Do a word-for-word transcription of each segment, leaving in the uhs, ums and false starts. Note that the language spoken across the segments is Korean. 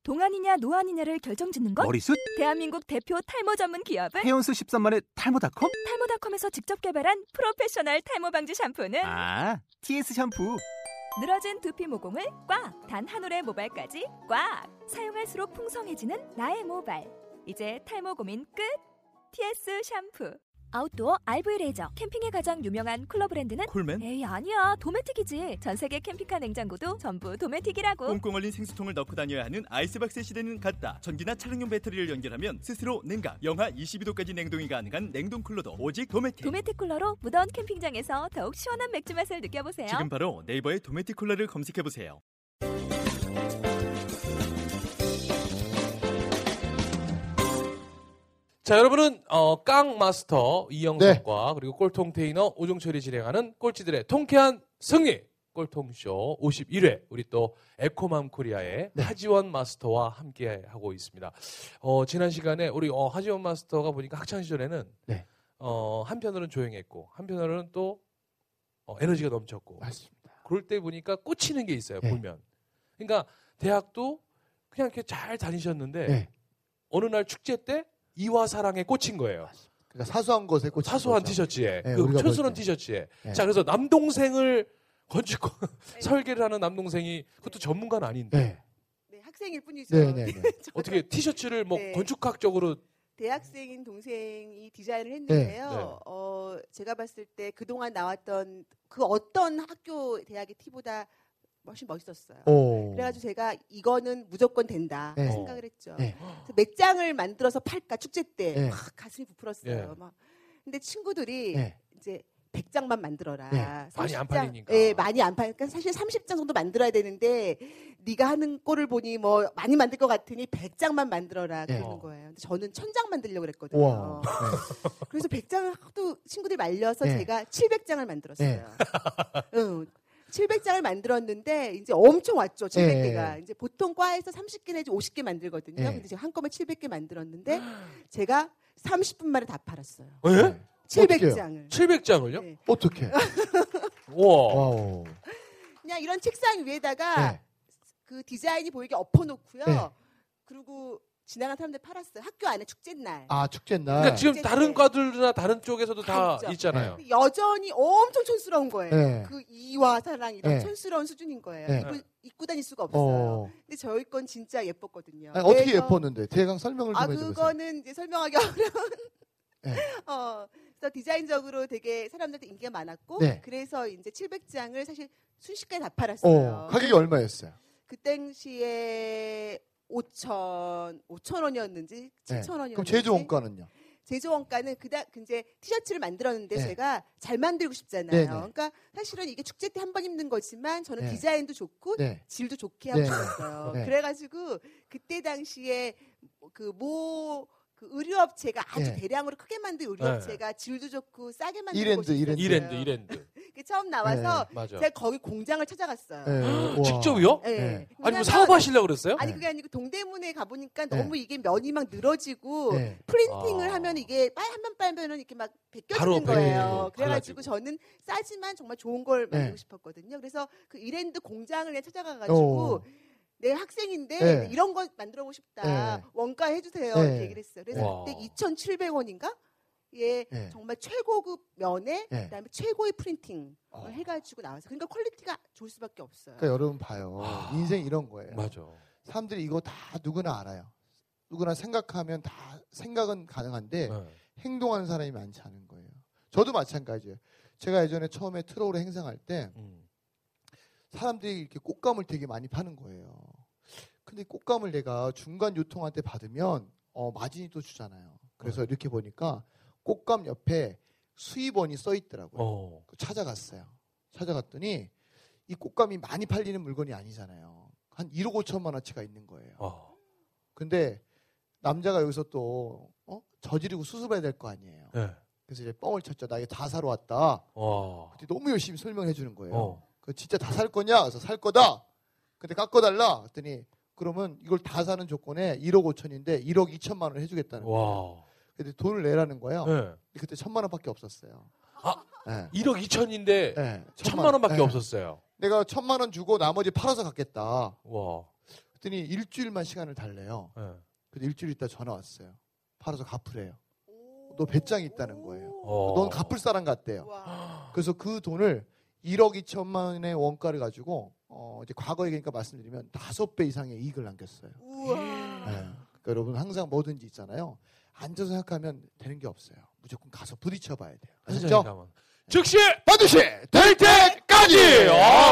동안이냐 노안이냐를 결정짓는 것? 머리숱? 대한민국 대표 탈모 전문 기업은? 해온수 십삼만의 탈모닷컴? 탈모닷컴에서 직접 개발한 프로페셔널 탈모 방지 샴푸는? 아, 티에스 샴푸. 늘어진 두피 모공을 꽉! 단 한 올의 모발까지 꽉! 사용할수록 풍성해지는 나의 모발. 이제 탈모 고민 끝! 티에스 샴푸. 아웃도어 알브이 레저. 캠핑에 가장 유명한 쿨러 브랜드는? 콜맨? 에이 아니야, 도메틱이지. 전세계 캠핑카 냉장고도 전부 도메틱이라고. 꽁꽁 얼린 생수통을 넣고 다녀야 하는 아이스박스 시대는 갔다. 전기나 차량용 배터리를 연결하면 스스로 냉각, 영하 이십이 도까지 냉동이 가능한 냉동 쿨러도 오직 도메틱. 도메틱 쿨러로 무더운 캠핑장에서 더욱 시원한 맥주 맛을 느껴보세요. 지금 바로 네이버에 도메틱 쿨러를 검색해보세요. 자, 여러분은 어, 깡 마스터 이영석과 네. 그리고 꼴통 테이너 오종철이 진행하는 꼴찌들의 통쾌한 승리 꼴통쇼 오십일 회 우리 또 에코맘 코리아의 네. 하지원 마스터와 함께하고 있습니다. 어, 지난 시간에 우리 어, 하지원 마스터가 보니까 학창 시절에는 네. 어, 한편으로는 조용했고 한편으로는 또 어, 에너지가 넘쳤고 맞습니다. 그럴 때 보니까 꽂히는 게 있어요. 네. 보면. 그러니까 대학도 그냥 이렇게 잘 다니셨는데 네. 어느 날 축제 때 이와 사랑에 꽂힌 거예요. 그러니까 사소한 것에 꽂힌 사소한 거죠. 티셔츠에, 네, 그 촌스러운 티셔츠에. 네. 자, 그래서 남동생을 건축 설계를 하는 남동생이 그것도 전문가는 아닌데. 네. 네, 학생일 뿐이죠. 네, 네, 네. 어떻게 티셔츠를 뭐 네. 건축학적으로 대학생인 동생이 디자인을 했는데요. 네, 네. 어, 제가 봤을 때 그동안 나왔던 그 어떤 학교 대학의 티보다 훨씬 멋있었어요. 오. 그래가지고 제가 이거는 무조건 된다 네. 생각을 했죠. 네. 그래서 맥장을 만들어서 팔까 축제 때 네. 막 가슴이 부풀었어요. 네. 막. 근데 친구들이 네. 이제 백 장만 만들어라. 네. 많이 삼십 안 장, 팔리니까. 네, 많이 안 팔리니까 사실 삼십 장 정도 만들어야 되는데 네가 하는 꼴을 보니 뭐 많이 만들 것 같으니 백 장만 만들어라 네. 그러는 거예요. 근데 저는 천 장 만들려고 그랬거든요. 우와. 네. 그래서 백 장을 하도 친구들이 말려서 네. 제가 칠백 장을 만들었어요. 응. 칠백 장을 만들었는데 이제 엄청 왔죠. 칠백 개가. 네. 이제 보통 과에서 삼십 개 내지 오십 개 만들거든요. 네. 근데 제가 한꺼번에 칠백 개 만들었는데 제가 삼십 분 만에 다 팔았어요. 네? 칠백 장을. 칠백 장을요? 네. 어떻게? 우와. 와우. 그냥 이런 책상 위에다가 네. 그 디자인이 보이게 엎어놓고요. 네. 그리고 지나간 사람들 팔았어요. 학교 안에 축제 날. 아, 축제 날. 그러니까 지금 축제 다른 때. 과들이나 다른 쪽에서도 다, 다 있죠. 있잖아요. 여전히 엄청 촌스러운 거예요. 네. 그 이와 사랑 이런 네. 촌스러운 수준인 거예요. 네. 입고, 입고 다닐 수가 없어요. 어. 근데 저희 건 진짜 예뻤거든요. 아니, 어떻게 그래서- 예뻤는데? 대강 설명을 좀 아 해주세요. 그거는 이제 설명하기 어려운. 네. 어, 그래서 디자인적으로 되게 사람들한테 인기가 많았고, 네. 그래서 이제 칠백 장을 사실 순식간에 다 팔았어요. 어, 가격이 얼마였어요? 그 당시에 오천, 오천 원이었는지 칠천 원이었는지. 그럼 제조 원가는요? 제조 원가는 그다 그 이제 티셔츠를 만들었는데 네. 제가 잘 만들고 싶잖아요. 네네. 그러니까 사실은 이게 축제 때 한 번 입는 거지만 저는 네. 디자인도 좋고 네. 질도 좋게 하고 네. 싶었어요. 네. 그래가지고 그때 당시에 그 모 그 의류업체가 아주 네. 대량으로 크게 만든 의류업체가 질도 좋고 싸게 만든 이랜드, 곳이 이랜드. 있었어요. 이랜드, 이랜드. 그게 처음 나와서 맞아. 제가 거기 공장을 찾아갔어요. 네. 우와. 직접이요? 네. 네. 아니, 뭐 왜냐면- 사업하시려고 그랬어요? 아니 네. 그게 아니고 동대문에 가보니까 네. 너무 이게 면이 막 늘어지고 네. 프린팅을 아. 하면 이게 한번 빨면은 이렇게 막 바로 벗겨지는 배- 거예요. 그래가지고 갈라지고. 저는 싸지만 정말 좋은 걸 네. 만들고 싶었거든요. 그래서 그 이랜드 공장을 그냥 찾아가가지고 어. 내 학생인데 네. 이런 거 만들어보고 싶다. 네. 원가 해주세요. 네. 이렇게 얘기를 했어요. 그래서 와. 그때 이천칠백 원인가? 예, 네. 정말 최고급 면에 네. 그다음에 최고의 프린팅을 어. 해가지고 나왔어요. 그러니까 퀄리티가 좋을 수밖에 없어요. 그러니까 여러분 봐요. 아. 인생 이런 거예요. 맞아. 사람들이 이거 다 누구나 알아요. 누구나 생각하면 다 생각은 가능한데 네. 행동하는 사람이 많지 않은 거예요. 저도 마찬가지예요. 제가 예전에 처음에 트럭으로 행상할 때 음. 사람들이 이렇게 꽃감을 되게 많이 파는 거예요. 근데 꽃감을 내가 중간 유통한테 받으면 어, 마진이 또 주잖아요. 그래서 네. 이렇게 보니까 꽃감 옆에 수입원이 써 있더라고요. 어. 찾아갔어요. 찾아갔더니 이 꽃감이 많이 팔리는 물건이 아니잖아요. 한 일억 오천만 원치가 있는 거예요. 어. 근데 남자가 여기서 또 어? 저지르고 수습해야 될 거 아니에요. 네. 그래서 이제 뻥을 쳤죠. 나 이거 다 사러 왔다. 와. 그때 너무 열심히 설명해 주는 거예요. 어. 그 진짜 다 살 거냐? 그래서 살 거다. 근데 깎아달라. 그랬더니 그러면 이걸 다 사는 조건에 일억 오천인데 일억 이천만 원 해주겠다는 거예요. 와. 근데 돈을 내라는 거예요. 네. 그때 천만 원밖에 없었어요. 아, 네. 일억 이천인데 네. 천만 원밖에 네. 없었어요. 내가 천만 원 주고 나머지 팔아서 갚겠다. 와. 그랬더니 일주일만 시간을 달래요. 네. 근데 일주일 있다 전화 왔어요. 팔아서 갚으래요. 너 배짱이 있다는 거예요. 어. 넌 갚을 사람 같대요. 와. 그래서 그 돈을 일억 이천만 원의 원가를 가지고 어 이제 과거 얘기니까 말씀드리면 다섯 배 이상의 이익을 남겼어요. 우와. 네. 그러니까 여러분 항상 뭐든지 있잖아요. 앉아서 생각하면 되는 게 없어요. 무조건 가서 부딪혀봐야 돼요. 아셨죠? 즉시 반드시 될 때까지.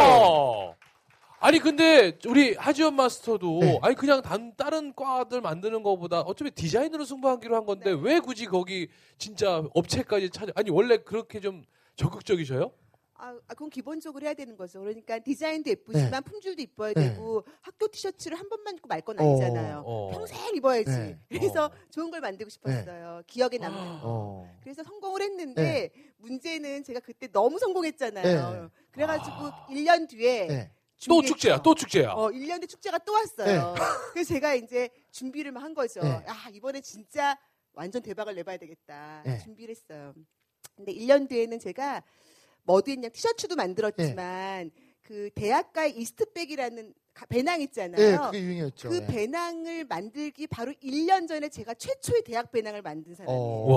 어. 아니 근데 우리 하지원 마스터도 네. 아니 그냥 단 다른 과들 만드는 것보다 어차피 디자인으로 승부하기로 한 건데 네. 왜 굳이 거기 진짜 업체까지 찾아? 아니 원래 그렇게 좀 적극적이셔요? 아, 아, 그건 기본적으로 해야 되는 거죠. 그러니까 디자인도 예쁘지만 네. 품질도 이뻐야 네. 되고 학교 티셔츠를 한 번만 입고 말 건 아니잖아요. 어. 평생 입어야지. 네. 그래서 어. 좋은 걸 만들고 싶었어요. 기억에 남는 거. 어. 그래서 성공을 했는데 문제는 제가 그때 너무 성공했잖아요. 네. 그래가지고 아. 일 년 뒤에 네. 또 준비했죠. 축제야, 또 축제야. 어, 일 년 뒤 축제가 또 왔어요. 그래서 제가 이제 준비를 막 한 거죠. 네. 아, 이번에 진짜 완전 대박을 내봐야 되겠다. 네. 준비를 했어요. 근데 일 년 뒤에는 제가 뭐도 했냐, 티셔츠도 만들었지만 그 대학가의 이스트백이라는 가- 배낭 있잖아요. 네, 그게 유행이었죠. 그 네. 배낭을 만들기 바로 일 년 전에 제가 최초의 대학 배낭을 만든 사람이에요.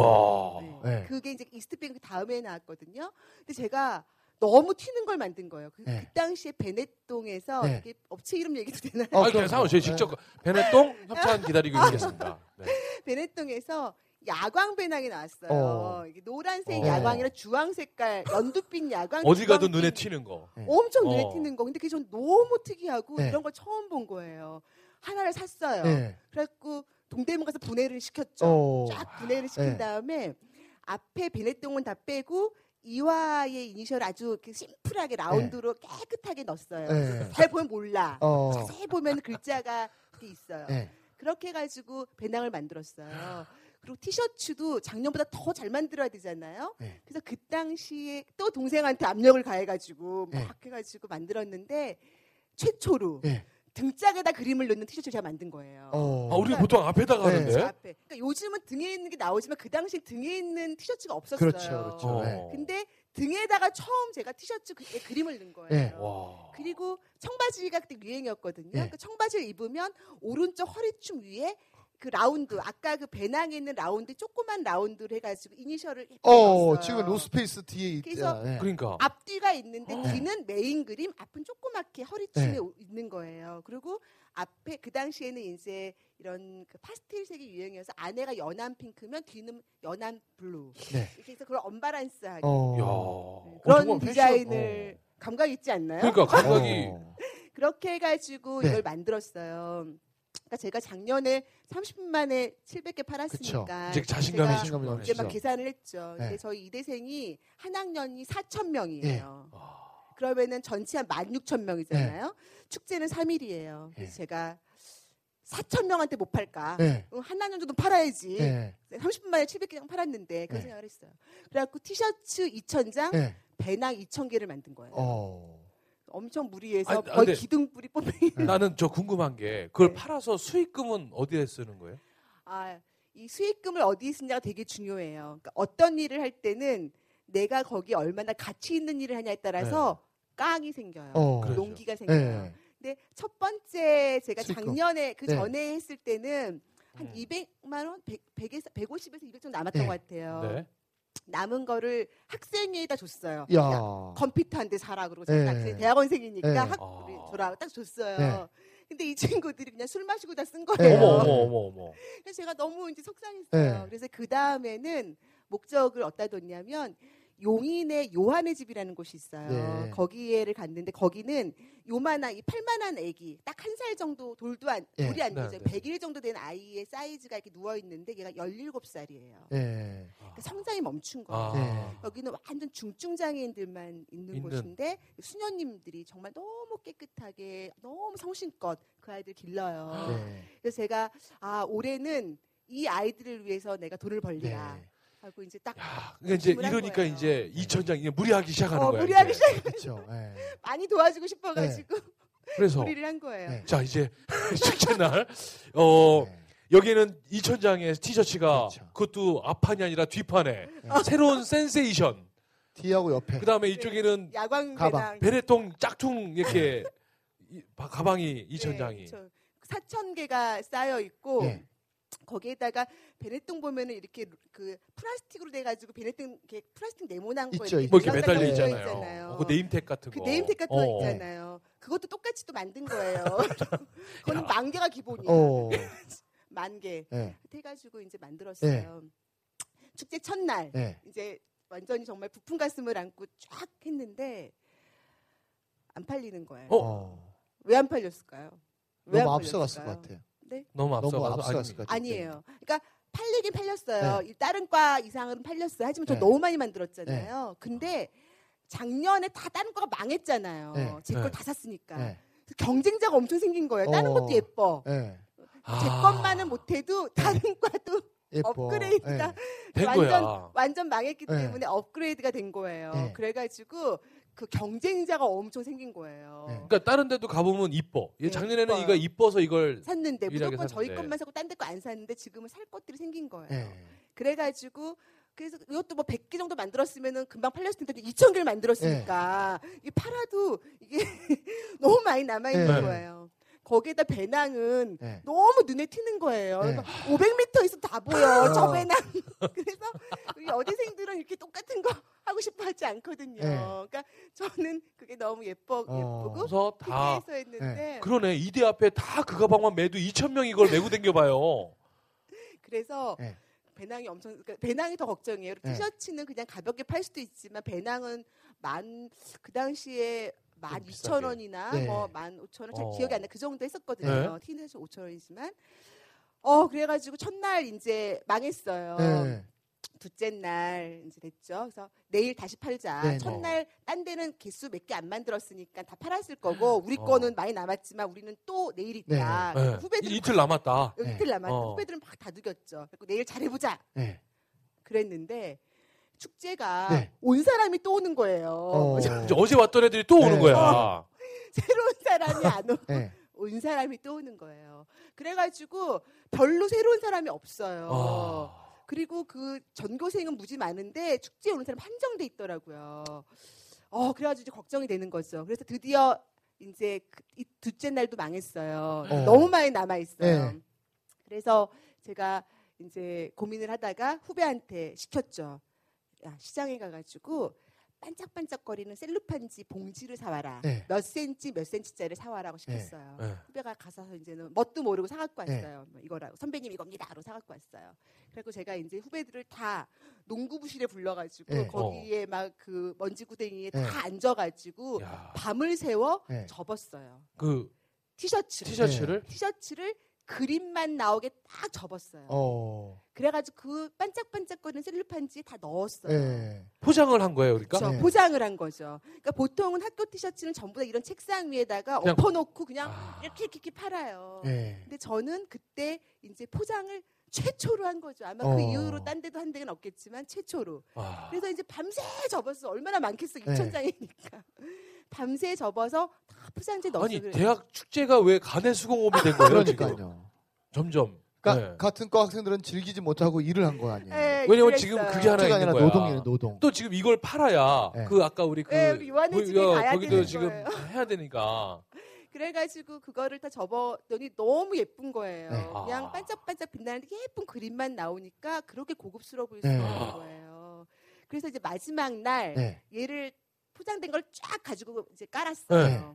어. 와. 네. 네. 그게 이제 이스트백 다음에 나왔거든요. 근데 제가 너무 튀는 걸 만든 거예요. 그, 네. 그 당시에 베네똥에서 네. 이게 업체 이름 얘기도 되나요? 어, 아니 그냥 상황 저희 직접 베네똥 협찬 기다리고 있겠습니다. 네. 베네똥에서 야광 배낭이 나왔어요. 어. 이게 노란색 어. 야광이랑 주황 색깔 연두빛 야광. 어디 가도 주황빛 눈에 튀는 거. 네. 엄청 눈에 어. 튀는 거. 근데 그게 전 너무 특이하고 네. 이런 걸 처음 본 거예요. 하나를 샀어요. 네. 그래갖고 동대문 가서 분해를 시켰죠. 어. 쫙 분해를 시킨 네. 다음에 앞에 베네똥은 다 빼고 이화의 이니셜 아주 이렇게 심플하게 라운드로 깨끗하게 넣었어요. 네. 잘 보면 몰라. 어. 자세히 보면 글자가 이렇게 있어요. 네. 그렇게 해가지고 배낭을 만들었어요. 그리고 티셔츠도 작년보다 더 잘 만들어야 되잖아요. 네. 그래서 그 당시에 또 동생한테 압력을 가해가지고 막 네. 해가지고 만들었는데 최초로 네. 등짝에다 그림을 넣는 티셔츠를 제가 만든 거예요. 어. 아 우리가 보통 앞에다가 네. 하는데. 저 앞에. 그러니까 요즘은 등에 있는 게 나오지만 그 당시 등에 있는 티셔츠가 없었어요. 그렇죠, 그렇죠. 어. 네. 근데 등에다가 처음 제가 티셔츠 그- 그림을 넣은 거예요. 네. 와. 그리고 청바지가 그때 유행이었거든요. 네. 그 청바지를 입으면 오른쪽 허리춤 위에 그 라운드, 아까 그 배낭에 있는 라운드, 조그만 라운드를 해가지고 이니셜을 예쁘게 어, 넣었어요. 지금 노스페이스 뒤에 그래서 있다. 네. 그러니까. 앞뒤가 있는데 어. 뒤는 메인 그림, 앞은 조그맣게 허리춤에 네. 오- 있는 거예요. 그리고 앞에 그 당시에는 이제 이런 그 파스텔색이 유행이어서 안에가 연한 핑크면 뒤는 연한 블루. 네. 이렇게 해서 그걸 언바란스하게 어. 야. 네, 그런 정말 패션- 디자인을 감각 있지 않나요? 그러니까 감각이 어. 그렇게 해가지고 네. 이걸 만들었어요. 그러니까 제가 작년에 삼십 분 만에 칠백 개 팔았으니까 이제 자신감이 제가 자신감이 이제 막 넘치죠. 계산을 했죠. 네. 근데 저희 이대생이 한 학년이 사천 명이에요. 네. 그러면은 전체 한 만 육천 명이잖아요. 축제는 삼 일이에요. 그래서 네. 제가 사천 명한테 못 팔까? 네. 어, 한 학년 정도 팔아야지. 네. 삼십 분 만에 칠백 개 팔았는데 그런 네. 생각을 했어요. 그래갖고 티셔츠 이천 장, 네. 배낭 이천 개를 만든 거예요. 어. 엄청 무리해서 아니, 거의 근데- 기둥뿌리 뽐뿌리. 나는 저 궁금한 게 그걸 네. 팔아서 수익금은 어디에 쓰는 거예요? 아, 이 수익금을 어디에 쓰냐가 되게 중요해요. 그러니까 어떤 일을 할 때는 내가 거기 얼마나 가치 있는 일을 하냐에 따라서 깡이 생겨요. 어. 그렇죠. 농기가 생겨요. 네. 근데 첫 번째 제가 수익금. 작년에 그 네. 전에 했을 때는 한 음. 이백만 원, 백, 백에서 백오십에서 이백 정도 남았던 네. 것 같아요. 네. 남은 거를 학생회에다 줬어요. 야. 야, 컴퓨터 한 대 사라 그러고 네. 제가 대학원생이니까 네. 학 아. 우리 줘라 딱 줬어요. 네. 근데 이 친구들이 그냥 술 마시고 다 쓴 네. 거예요. 어머 어머 어머 어머. 그래서 제가 너무 이제 속상했어요. 네. 그래서 그 다음에는 목적을 어디다 뒀냐면 용인의 요한의 집이라는 곳이 있어요. 네. 거기에를 갔는데 거기는 요만한 이 팔만한 아기 딱 한 살 정도 돌도 안 네. 돌이 안 네, 되죠. 네. 백 일 정도 된 아이의 사이즈가 이렇게 누워 있는데 얘가 열일곱 살이에요. 네. 그러니까 성장이 멈춘 거예요. 아. 네. 여기는 완전 중증 장애인들만 있는, 있는. 곳인데 수녀님들이 정말 너무 깨끗하게 너무 성심껏 그 아이들 길러요. 네. 그래서 제가 아 올해는 이 아이들을 위해서 내가 돈을 벌리라 네. 하고 이제 딱 야, 그러니까 이제 결심을 한 이러니까 거예요. 이제 이천 장 이제 무리하기 시작하는 어, 거야. 무리하기 이제. 시작. 그렇죠. 네. 많이 도와주고 싶어가지고 그래서 무리를 한 거예요. 네. 자 이제 축제 날 어. 네. 여기는 이천 장의 티셔츠가 그렇죠. 그것도 앞판이 아니라 뒷판에 네. 새로운 센세이션. 뒤하고 옆에. 그 다음에 이쪽에는 야광 가방. 배낭. 베레통 짝퉁 이렇게 이- 바- 가방이 이천 네, 장이. 그쵸. 사천 개가 쌓여 있고 네. 거기에다가 베네통 보면은 이렇게 그 플라스틱으로 돼가지고 베네통 이렇게 플라스틱 네모난 거 있죠, 이렇게 뭐 이렇게 달라달라 매달려 붙어 있잖아요. 그 네임택 같은 그 거. 네임택 같은 거 어. 있잖아요. 그것도 똑같이 또 만든 거예요. 그거는 야. 만 개가 기본이야. 어. 만 개. 네. 해가지고 이제 만들었어요. 축제 첫날 네. 이제 완전히 정말 부푼 가슴을 안고 쫙 했는데 안 팔리는 거예요. 어. 왜 안 팔렸을까요? 왜 너무 안 앞서갔을 것 팔렸을까요? 같아요. 네? 너무 너무 앞서가서 앞서갔을 것 같아요. 아니에요. 그러니까 팔리긴 팔렸어요. 이 다른 과 이상은 팔렸어요. 하지만 저 네. 너무 많이 만들었잖아요. 근데 작년에 다 다른 과가 망했잖아요. 네. 제 걸 네. 다 샀으니까. 네. 경쟁자가 엄청 생긴 거예요. 다른 어. 것도 예뻐. 네. 제 것만은 못해도 다른 과도 예뻐. 업그레이드가 네. 된 완전 거야. 완전 망했기 네. 때문에 업그레이드가 된 거예요. 네. 그래가지고 그 경쟁자가 엄청 생긴 거예요. 네. 그러니까 다른 데도 가보면 이뻐. 얘 네, 작년에는 이뻐요. 이거 이뻐서 이걸 샀는데 유일하게 무조건 저희 샀는데. 것만 사고 딴 데 거 안 샀는데 지금은 살 것들이 생긴 거예요. 네. 그래가지고 그래서 이것도 뭐 백 개 정도 만들었으면은 금방 팔렸을 텐데 이천 개를 만들었으니까 이게 팔아도 이게 너무 많이 남아 있는 네. 거예요. 거기에다 배낭은 네. 너무 눈에 튀는 거예요. 네. 그래서 오백 미터 있어도 다 보여. 어. 저 배낭. 그래서 우리 여대생들은 이렇게 똑같은 거 하고 싶어 하지 않거든요. 네. 그러니까 저는 그게 너무 예뻐 어. 예쁘고 그래서 다 특이해서 했는데 그러네. 이대 앞에 다 그 가방만 매도 이천 명이 이걸 메고 댕겨봐요. 그래서 네. 배낭이 엄청 그러니까 배낭이 더 걱정이에요. 네. 티셔츠는 그냥 가볍게 팔 수도 있지만 배낭은 만 그 당시에 만 좀 이천 비싸게. 원이나 네. 뭐 만 오천 원 잘 어. 기억이 안 나. 그 정도 했었거든요. 티셔츠 오천 원이지만 어 그래가지고 첫날 이제 망했어요. 네. 둘째 날 이제 됐죠. 그래서 내일 다시 팔자. 네, 네. 첫날 딴 데는 개수 몇 개 안 만들었으니까 다 팔았을 거고 우리 어. 거는 많이 남았지만 우리는 또 내일 있다. 네. 후배들 이틀 남았다. 여기 네. 이틀 남았다. 어. 후배들은 막 다독였죠. 그래서 내일 잘해보자. 네. 그랬는데 축제가 네. 온 사람이 또 오는 거예요. 어. 이제 어제 왔던 애들이 또 오는 네. 거야. 새로운 사람이 안 오고 네. 온 사람이 또 오는 거예요. 그래가지고 별로 새로운 사람이 없어요. 아. 그리고 그 전교생은 무지 많은데 축제에 오는 사람 한정돼 있더라고요. 어 그래가지고 이제 걱정이 되는 거죠. 그래서 드디어 이제 그, 이 둘째 날도 망했어요. 어. 너무 많이 남아 있어요. 네. 그래서 제가 이제 고민을 하다가 후배한테 시켰죠. 야, 시장에 가가지고 반짝반짝거리는 셀로판지 봉지를 사와라. 네. 몇 센치 몇 센치짜리 사와라고 시켰어요. 네. 후배가 가서 이제는 뭣도 모르고 사갖고 네. 왔어요. 뭐 이거라고 선배님 이겁니다로 사갖고 왔어요. 그리고 제가 이제 후배들을 다 농구부실에 불러가지고 네. 거기에 막 그 먼지구덩이에 네. 다 앉아가지고 야. 밤을 새워 네. 접었어요. 그 티셔츠를 티셔츠를 티셔츠를 그림만 나오게 딱 접었어요. 어. 그래가지고 그 반짝반짝거리는 셀로판지에 다 넣었어요. 네. 포장을 한 거예요, 그러니까? 그렇죠. 네. 포장을 한 거죠. 그러니까 보통은 학교 티셔츠는 전부 다 이런 책상 위에다가 그냥- 엎어놓고 그냥 아. 이렇게 이렇게, 이렇게 팔아요. 네. 근데 저는 그때 이제 포장을 최초로 한 거죠. 아마 어. 그 이후로 딴 데도 한 데는 없겠지만 최초로. 아. 그래서 이제 밤새 접었어. 얼마나 많겠어. 네. 이천 장이니까. 밤새 접어서 다 포장지에 넣었어요. 아니 대학 축제가 왜 간의 수공업이 된 거예요? 지금? 그러니까요. 점점. 그러니까 네. 같은 과 학생들은 즐기지 못하고 일을 한 거 아니에요. 네, 왜냐면 그랬어요. 지금 그게 하나 축제가 있는 아니라 거야. 노동이에요, 노동. 또 지금 이걸 팔아야 네. 그 아까 우리 그 네, 우리 요한의 집에 거- 가야 거기도 되는 지금 거예요. 해야 되니까. 그래가지고 그거를 다 접었더니 너무 예쁜 거예요. 네. 그냥 아. 반짝반짝 빛나는 예쁜 그림만 나오니까 그렇게 고급스러워 보일 네. 수 있는 거예요. 그래서 이제 마지막 날 네. 얘를 포장된 걸 쫙 가지고 이제 깔았어요. 네.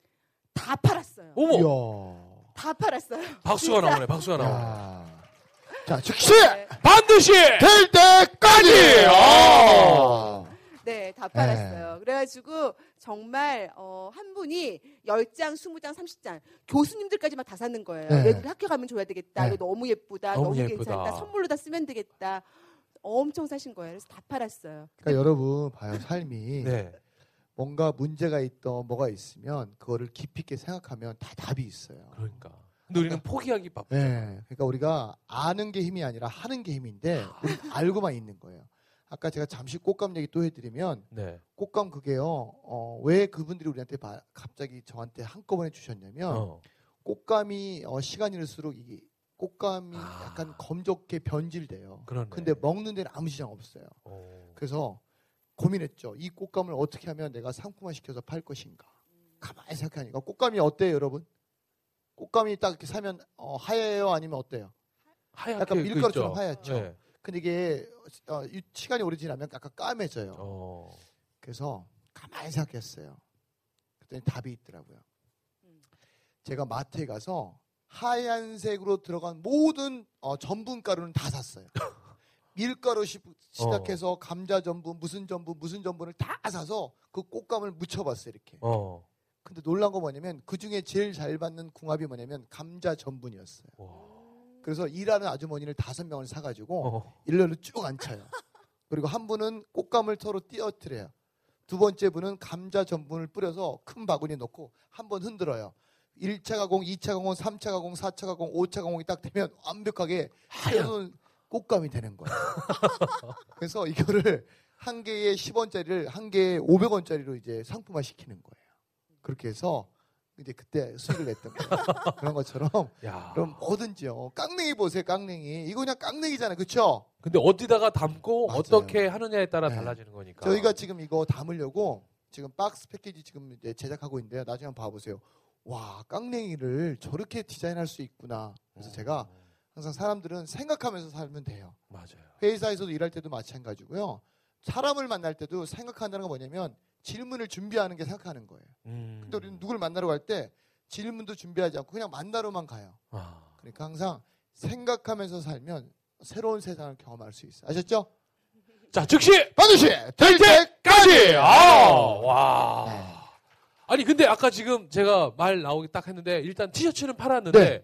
다 팔았어요. 어머 이야. 다 팔았어요. 박수가 진짜. 나오네. 박수가 나오네. 야. 자, 즉시 네, 반드시 될 때까지. 어. 네, 다 팔았어요. 그래가지고 정말 어, 한 분이 열 장, 스무 장, 삼십 장 교수님들까지 막 다 사는 거예요. 네. 얘들 학교 가면 줘야 되겠다. 네. 이거 너무 예쁘다. 너무 너무, 예쁘다. 괜찮다. 선물로 다 쓰면 되겠다. 엄청 사신 거예요. 그래서 다 팔았어요. 그러니까 여러분 봐요, 삶이 네. 뭔가 문제가 있던 뭐가 있으면 그거를 깊이 있게 생각하면 다 답이 있어요. 그러니까. 근데 우리는 포기하기 바쁘. 네. 그러니까 우리가 아는 게 힘이 아니라 하는 게 힘인데 우리 알고만 있는 거예요. 아까 제가 잠시 꽃감 얘기 또 해드리면 네. 꽃감 그게요. 어, 왜 그분들이 우리한테 바, 갑자기 저한테 한꺼번에 주셨냐면 어. 꽃감이 어, 시간이 흘수록 이게 꽃감이 아. 약간 검적게 변질돼요. 그러네. 근데 먹는 데는 아무 시장 없어요. 어. 그래서 고민했죠. 이 꽃감을 어떻게 하면 내가 상품화 시켜서 팔 것인가. 가만히 생각하니까 꽃감이 어때요, 여러분? 꽃감이 딱 이렇게 사면 어, 하얘요 아니면 어때요? 하얗게 약간 밀가루처럼 있죠. 하얗죠. 네. 근데 이게 어, 이 시간이 오래 지나면 약간 까매져요. 어. 그래서 가만히 생각했어요. 그랬더니 답이 있더라고요. 제가 마트에 가서 하얀색으로 들어간 모든 어, 전분가루는 다 샀어요. 밀가루 시, 시작해서 감자 전분, 무슨 전분, 무슨 전분을 다 사서 그 꽃감을 묻혀봤어요. 이렇게. 어. 근데 놀란 거 뭐냐면 그 중에 제일 잘 받는 궁합이 뭐냐면 감자 전분이었어요. 와. 그래서 일하는 아주머니를 다섯 명을 사가지고 어. 일렬로 쭉 앉혀요. 그리고 한 분은 꽃감을 서로 띄어뜨려요. 두 번째 분은 감자 전분을 뿌려서 큰 바구니에 넣고 한 번 흔들어요. 일 차 가공, 이 차 가공, 삼 차 가공, 사 차 가공, 오 차 가공이 딱 되면 완벽하게 하얀 꽃감이 되는 거예요. 그래서 이거를 한 개에 십 원짜리를 한 개에 오백 원짜리로 이제 상품화 시키는 거예요. 그렇게 해서 이제 그때 수익을 냈던 거예요. 그런 것처럼 야. 그럼 뭐든지요. 깡냉이 보세요, 깡냉이. 이거 그냥 깡냉이잖아요. 그렇죠? 근데 어디다가 담고 맞아요. 어떻게 하느냐에 따라 네. 달라지는 거니까. 저희가 지금 이거 담으려고 지금 박스 패키지 지금 이제 제작하고 있는데요. 나중에 한번 봐보세요. 와, 깡냉이를 저렇게 디자인할 수 있구나. 그래서 어. 제가 항상 사람들은 생각하면서 살면 돼요. 맞아요. 회사에서도 일할 때도 마찬가지고요. 사람을 만날 때도 생각한다는 건 뭐냐면 질문을 준비하는 게 생각하는 거예요. 음. 근데 우리는 누굴 만나러 갈 때 질문도 준비하지 않고 그냥 만나러만 가요. 아. 그러니까 항상 생각하면서 살면 새로운 세상을 경험할 수 있어요. 아셨죠? 자, 즉시 반드시 될 때까지. 아, 와. 네. 아니 근데 아까 지금 제가 말 나오기 딱 했는데 일단 티셔츠는 팔았는데 네.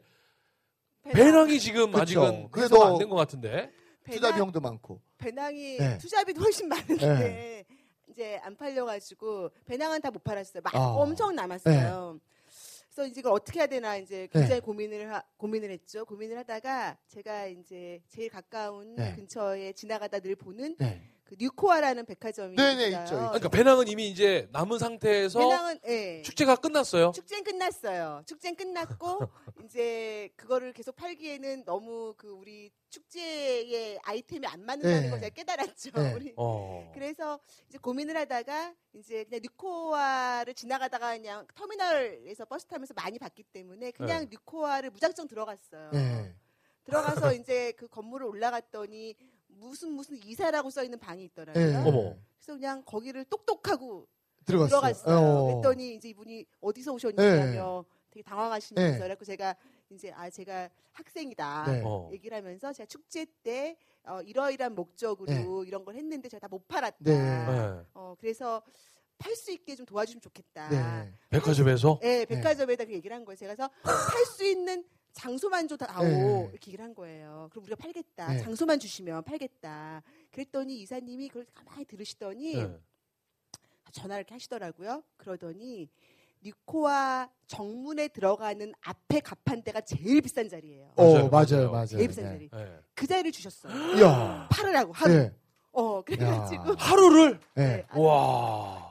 배낭이 지금 그쵸. 아직은 그래도 해소가 안 된 것 같은데. 투자 비용도 많고. 배낭이 네. 투자비도 훨씬 많은데 네. 이제 안 팔려가지고 배낭은 다 못 팔았어요. 막 아. 엄청 남았어요. 그래서 이제 이걸 어떻게 해야 되나 이제 굉장히 네. 고민을 하, 고민을 했죠. 고민을 하다가 제가 이제 제일 가까운 네. 근처에 지나가다 늘 보는 네. 그 뉴코아라는 백화점이 네네, 있어요. 있죠, 있죠. 그러니까 배낭은 이미 이제 남은 상태에서 배낭은 예. 축제가 끝났어요. 축제는 끝났어요. 축제는 끝났고 이제 그거를 계속 팔기에는 너무 그 우리 축제의 아이템이 안 맞는다는 네. 걸 제가 깨달았죠. 네. 우리 어. 그래서 이제 고민을 하다가 이제 그냥 뉴코아를 지나가다가 그냥 터미널에서 버스 타면서 많이 봤기 때문에 그냥 네. 뉴코아를 무작정 들어갔어요. 네. 들어가서 이제 그 건물을 올라갔더니 무슨 무슨 이사라고 써 있는 방이 있더라고요. 네. 어머. 그래서 그냥 거기를 똑똑하고 들어갔어요. 들어갔어요. 어. 그랬더니 이제 이분이 어디서 오셨냐며 되게 당황하시면서 네. 그래갖고 제가 이제 아 제가 학생이다 네. 어. 얘기를 하면서 제가 축제 때 어, 이러이러한 목적으로 이런 걸 했는데 제가 다 못 팔았다. 네. 네. 어, 그래서 팔 수 있게 좀 도와주면 좋겠다. 네. 백화점에서 네, 백화점에다 그 얘기를 한 거예요. 제가 그래서 팔 수 있는 장소만 줘다오 네. 이렇게 얘기를 한 거예요. 그럼 우리가 팔겠다. 네. 장소만 주시면 팔겠다. 그랬더니 이사님이 그걸 가만히 들으시더니 네. 전화를 이렇게 하시더라고요. 그러더니 뉴코아 정문에 들어가는 앞에 갑판대가 제일 비싼 자리예요. 어, 맞아요, 맞아요, 맞아요. 맞아요. 제일 비싼 네. 자리. 네. 그 자리를 주셨어요. 이야. 팔으라고 하루. 네. 어 그래가지고 야. 하루를 네. 네, 와.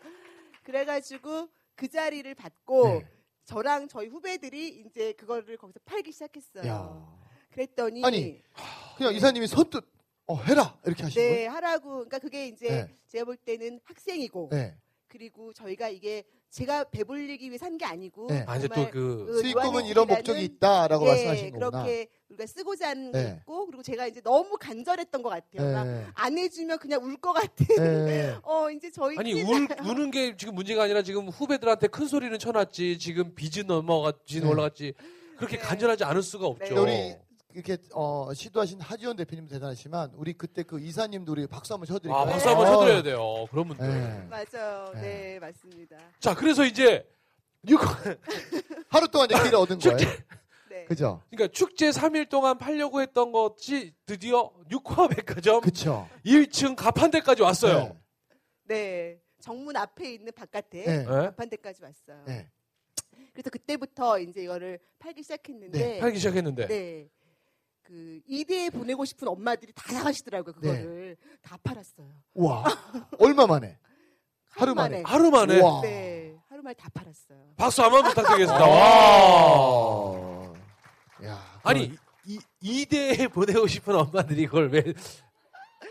그래가지고 그 자리를 받고 네. 저랑 저희 후배들이 이제 그거를 거기서 팔기 시작했어요. 야. 그랬더니 아니, 그냥 이사님이 선뜻 어, 해라 이렇게 하신 네 거예요? 하라고. 그러니까 그게 이제 네. 제가 볼 때는 학생이고 네. 그리고 저희가 이게 제가 배불리기 위해 산 게 아니고 네. 아, 이제 정말 또그 그 수익금은 이런 요한회지라는- 목적이 있다라고 예, 말씀하신 거구나. 그렇게 우리가 쓰고자 하는 게 네. 있고 그리고 제가 이제 너무 간절했던 것 같아요. 막 네. 안 해주면 그냥 울 것 같은. 네. 어 이제 저희 아니 큰일 울, 나요. 우는 게 지금 문제가 아니라 지금 후배들한테 큰 소리는 쳐놨지 지금 빚은 넘어갔 빚은 네. 올라갔지 그렇게 네. 간절하지 않을 수가 없죠. 네. 우리 이렇게 어, 시도하신 하지원 대표님 대단하지만 우리 그때 그 이사님도 우리 박수 한번 쳐드릴까요? 아, 박수 한번 아. 쳐드려야 돼요. 그런 분들. 네. 맞아요. 네. 네, 맞습니다. 자, 그래서 이제 뉴코 하루 동안 이제 기회를 얻은 거예요. 네. 그죠? 그러니까 축제 삼 일 동안 팔려고 했던 것이 드디어 뉴코아 백화점 그쵸. 일 층 가판대까지 왔어요. 네. 정문 앞에 있는 바깥에 네. 네. 가판대까지 왔어요. 네. 그래서 그때부터 이제 이거를 팔기 시작했는데 네, 팔기 시작했는데. 네. 그 이대에 보내고 싶은 엄마들이 다 나가시더라고요. 그거를 다 팔았어요. 우와. 얼마 만에? 하루 만에. 하루 만에 우와. 네. 하루 만에 다 팔았어요. 박수 한번 부탁드리겠습니다. 아. 와. 야. 아니 이 이대에 보내고 싶은 엄마들이 이걸 왜 왜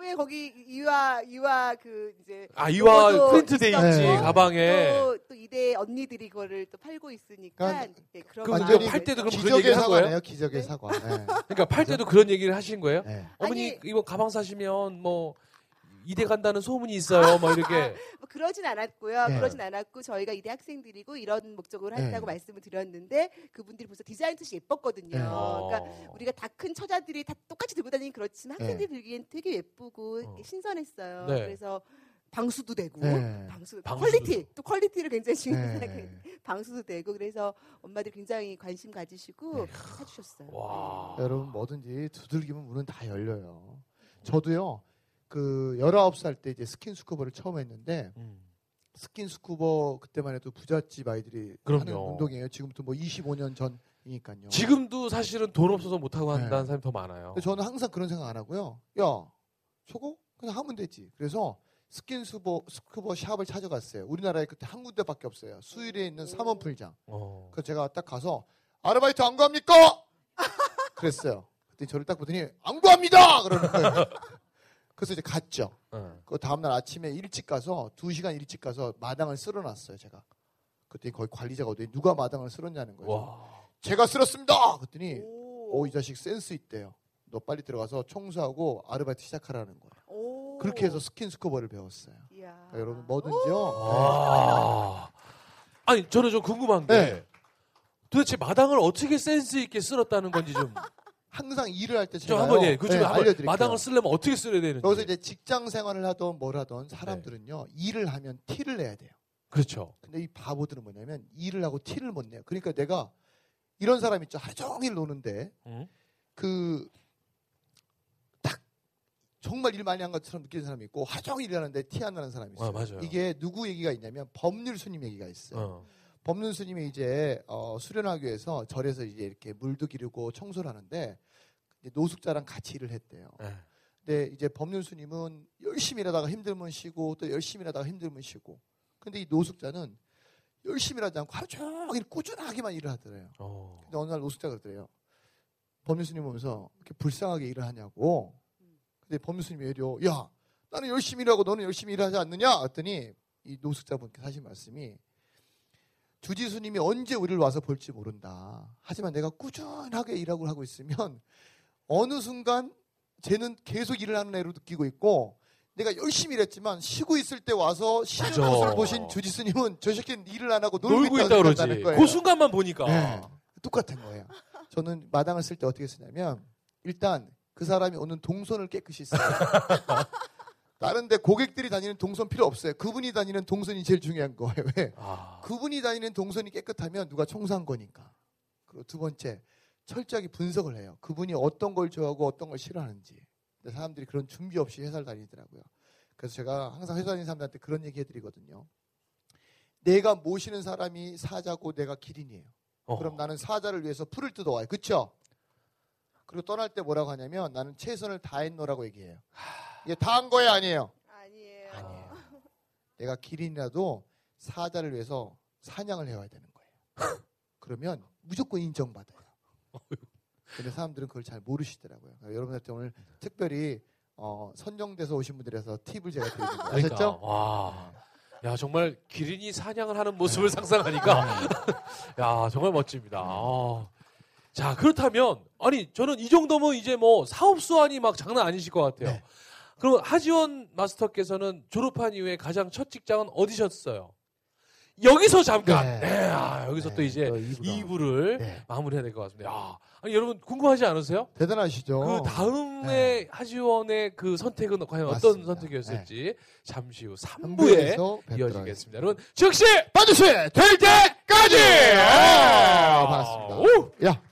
네, 거기 이화 이화 그 이제 아 이화 로고도 프린트 돼 있지 네. 가방에. 또, 또 이대 언니들이 그거를 또 팔고 있으니까 그러니까 네, 그런 그럼 마음이 팔 때도 그럼 그런 기적의 얘기를 한 거예요? 사과네요. 기적의 네. 사과. 네. 그러니까 팔 때도 그런 얘기를 하신 거예요? 네. 어머니 아니- 이거 가방 사시면 뭐 이대 간다는 소문이 있어요. 뭐 이렇게. 뭐 그러진 않았고요. 네. 그러진 않았고 저희가 이대 학생들이고 이런 목적으로 한다고 네. 말씀을 드렸는데 그분들이 벌써 디자인 듯이 예뻤거든요. 네. 그러니까 어. 우리가 다 큰 처자들이 다 똑같이 들고 다니긴 그렇지만 네. 학생들이 들기엔 되게 예쁘고 어. 신선했어요. 네. 그래서 방수도 되고 네. 방수 방수도 퀄리티 또 퀄리티를 굉장히 중요하게 네. 방수도 되고 그래서 엄마들 굉장히 관심 가지시고 사주셨어요. 와. 여러분 뭐든지 두들기면 문은 다 열려요. 저도요. 그 열아홉 살 때 이제 스킨스쿠버를 처음 했는데 음. 스킨스쿠버 그때만 해도 부잣집 아이들이 그럼요. 하는 운동이에요. 지금부터 뭐 이십오 년 전이니까요. 지금도 사실은 돈 없어서 못 하고 한다는 네. 사람이 더 많아요. 근데 저는 항상 그런 생각 안 하고요. 야, 저거 그냥 하면 되지. 그래서 스킨스쿠버 스쿠버 샵을 찾아갔어요. 우리나라에 그때 한 군데밖에 없어요. 수일에 있는 삼원풀장. 어. 그래서 제가 딱 가서 아르바이트 안 구합니까? 그랬어요. 그때 저를 딱 보더니 안 구합니다. 그러는 거예요. 그래서 이제 갔죠. 어. 그 다음날 아침에 일찍 가서 두 시간 일찍 가서 마당을 쓸어놨어요. 제가. 그때 거기 관리자가 어디 누가 마당을 쓸었냐는 거예요. 와. 제가 쓸었습니다. 그랬더니 오. 오, 이 자식 센스 있대요. 너 빨리 들어가서 청소하고 아르바이트 시작하라는 거예요. 오. 그렇게 해서 스킨스쿠버를 배웠어요. 이야. 그러니까 여러분 뭐든지요. 아. 아니 저는 좀 궁금한 게 네. 도대체 마당을 어떻게 센스 있게 쓸었다는 건지 좀, 항상 일을 할 때 좀 제가 한번 예, 그 중에 네, 한번 알려드릴게요. 마당을 쓰려면 어떻게 써야 되는지. 여기서 이제 직장 생활을 하던 뭘 하던 사람들은요. 네. 일을 하면 티를 내야 돼요. 그렇죠. 근데 이 바보들은 뭐냐면 일을 하고 티를 못 내요. 그러니까 내가 이런 사람 있죠. 하루 종일 노는데 응? 그 딱 정말 일 많이 한 것처럼 느끼는 사람이 있고 하루 종일 일하는데 티 안 나는 사람이 있어요. 아, 맞아요. 이게 누구 얘기가 있냐면 법률 스님 얘기가 있어요. 어. 법륜 스님이 이제 어, 수련하기 위해서 절에서 이제 이렇게 물도 기르고 청소를 하는데 이제 노숙자랑 같이 일을 했대요. 네. 근데 이제 법륜 스님은 열심히 일하다가 힘들면 쉬고 또 열심히 일하다가 힘들면 쉬고. 근데 이 노숙자는 열심히 일하지 않고 하루 종일 꾸준하게만 일을 하더래요. 어. 근데 어느 날 노숙자가 그러더래요. 법륜 스님 보면서 이렇게 불쌍하게 일을 하냐고. 근데 법륜 스님이 외려 야 나는 열심히 일하고 너는 열심히 일하지 않느냐? 했더니 이 노숙자분께서 하신 말씀이 주지스님이 언제 우리를 와서 볼지 모른다. 하지만 내가 꾸준하게 일하고 하고 있으면 어느 순간 쟤는 계속 일을 하는 애로 느끼고 있고 내가 열심히 일했지만 쉬고 있을 때 와서 쉬는 맞아. 모습을 보신 주지스님은 저 새끼는 일을 안 하고 놀고, 놀고 있다고 있다 그러지. 생각한다는 거예요. 그 순간만 보니까. 네, 똑같은 거예요. 저는 마당을 쓸 때 어떻게 쓰냐면 일단 그 사람이 오는 동선을 깨끗이 써요. 다른 데 고객들이 다니는 동선 필요 없어요. 그분이 다니는 동선이 제일 중요한 거예요. 왜? 아. 그분이 다니는 동선이 깨끗하면 누가 청소한 거니까. 그리고 두 번째, 철저하게 분석을 해요. 그분이 어떤 걸 좋아하고 어떤 걸 싫어하는지. 근데 사람들이 그런 준비 없이 회사를 다니더라고요. 그래서 제가 항상 회사 다니는 사람들한테 그런 얘기 해드리거든요. 내가 모시는 사람이 사자고 내가 기린이에요. 어. 그럼 나는 사자를 위해서 풀을 뜯어와요. 그렇죠? 그리고 떠날 때 뭐라고 하냐면 나는 최선을 다했노라고 얘기해요. 이게 다 한 거예요? 아니에요? 아니에요. 아니에요. 내가 기린이라도 사자를 위해서 사냥을 해와야 되는 거예요. 그러면 무조건 인정받아요. 근데 사람들은 그걸 잘 모르시더라고요. 여러분한테 오늘 특별히 어, 선정돼서 오신 분들에서 팁을 제가 드리는 거예요. 그러니까, 아셨죠? 와. 야, 정말 기린이 사냥을 하는 모습을 상상하니까 야, 정말 멋집니다. 아. 자, 그렇다면 아니, 저는 이 정도면 이제 뭐 사업 수완이 막 장난 아니실 것 같아요. 네. 그럼 하지원 마스터께서는 졸업한 이후에 가장 첫 직장은 어디셨어요? 여기서 잠깐. 네. 네. 아, 여기서 네, 또 이제 또 이 부가. 이 부를 네. 마무리해야 될 것 같습니다. 야, 아니 여러분 궁금하지 않으세요? 대단하시죠? 그 다음에 네. 하지원의 그 선택은 과연 어떤 맞습니다. 선택이었을지 잠시 후 삼 삼 부에 부에서 이어지겠습니다. 여러분 즉시 반드시 될 때까지! 아, 아, 반갑습니다. 오! 야,